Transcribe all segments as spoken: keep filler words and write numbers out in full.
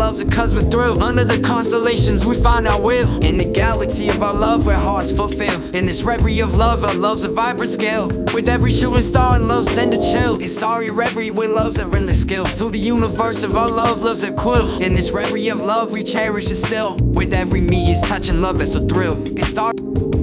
love's a cosmic thrill. Under the constellations we find our will. In the galaxy of our love where hearts fulfill. In this reverie of love, our love's a vibrant scale. With every shooting star and love's tender chill. In starry reverie where love's a endless skill. Through the universe of our love, love's a quill. In this reverie of love we cherish it still. With every me is touching love that's a thrill. It's star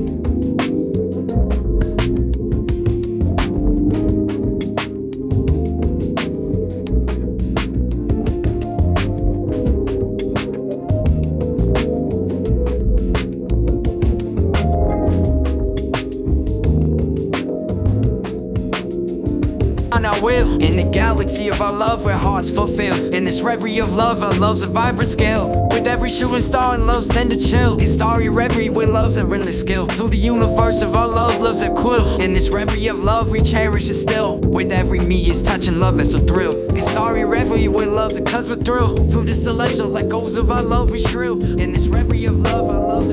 our will. In the galaxy of our love where hearts fulfill. In this reverie of love, our love's a vibrant scale. With every shooting star and love's tender chill. In starry reverie where love's a endless skill. Through the universe of our love, love's a quill. In this reverie of love we cherish it still. With every me is touching love that's a thrill. In starry reverie where love's a cosmic thrill. Through the celestial echoes of our love we shrill. In this reverie of love, our love